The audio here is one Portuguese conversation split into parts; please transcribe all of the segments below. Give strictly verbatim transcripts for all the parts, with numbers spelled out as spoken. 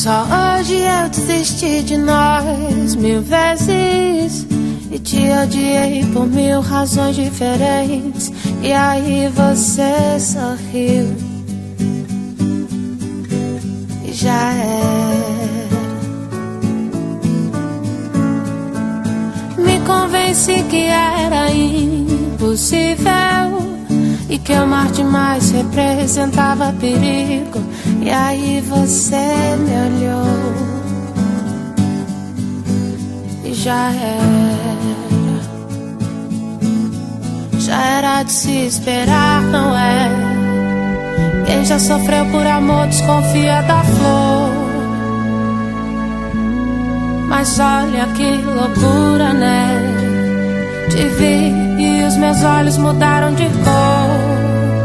Só hoje eu desisti de nós mil vezes e te odiei por mil razões diferentes. E aí você sorriu e já era. Me convenci que era impossível e que amar demais representava perigo. E aí você me olhou e já era. Já era de se esperar, não é? Quem já sofreu por amor desconfia da flor. Mas olha que loucura, né? Te vi e os meus olhos mudaram de cor.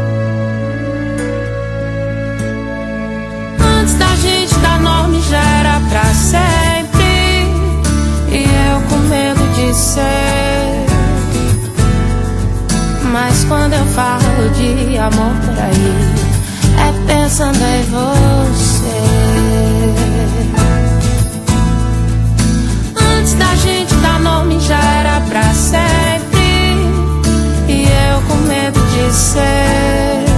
Da gente dar nome já era pra sempre, e eu com medo de ser. Mas quando eu falo de amor por aí, é pensando em você. Antes da gente dar nome já era pra sempre, e eu com medo de ser.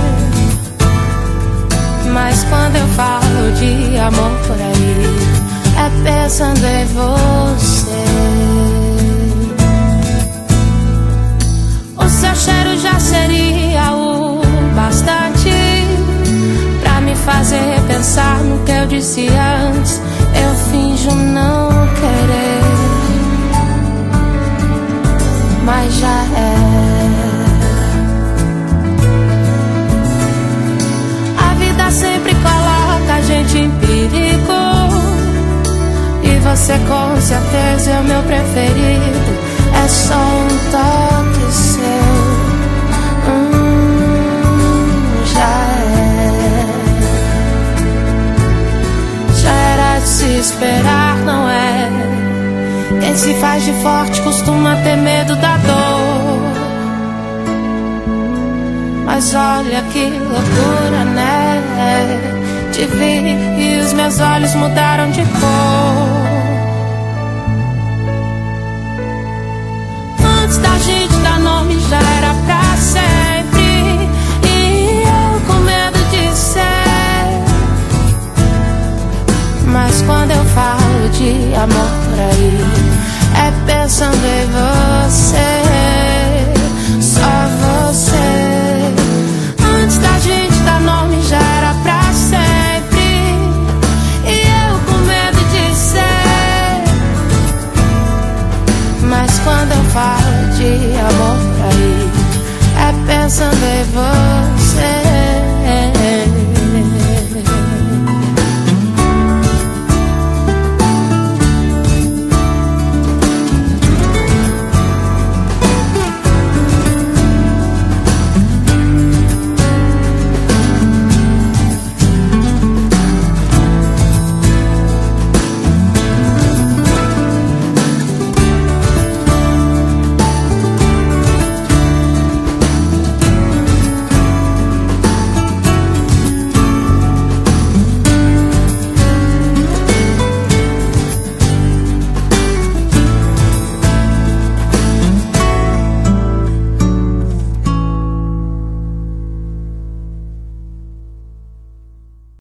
Mas quando eu falo de amor por aí, é pensando em você. O seu cheiro já seria o bastante pra me fazer repensar no que eu disse antes. Eu finjo não querer, mas já é. Sempre coloca a gente em perigo, e você com certeza é o meu preferido. É só um toque seu, hum, já é. Já era de se esperar, não é? Quem se faz de forte costuma ter medo da dor. Mas olha que loucura, né? Te vi e os meus olhos mudaram de cor. Antes da gente dar nome já era pra sempre, e eu com medo de ser. Mas quando eu falo de amor por aí, é pensando em você. Só você. Antes da gente dar nome já era pra sempre, e eu com medo de ser. Mas quando eu falo de amor por aí, é pensando em você.